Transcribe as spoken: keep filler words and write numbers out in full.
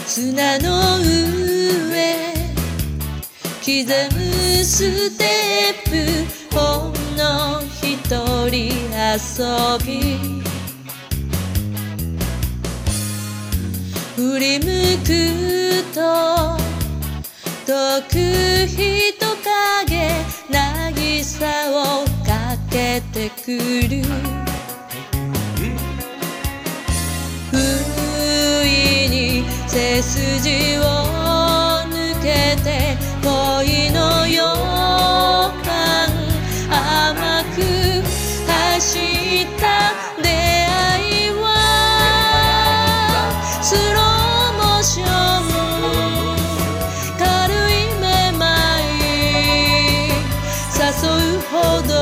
砂の上刻むステップほんの一人遊び振り向くと遠く人影渚をかけてくる不意に背筋を抜けて恋の予感甘く走った出会いはスローモーション軽いめまい誘うほど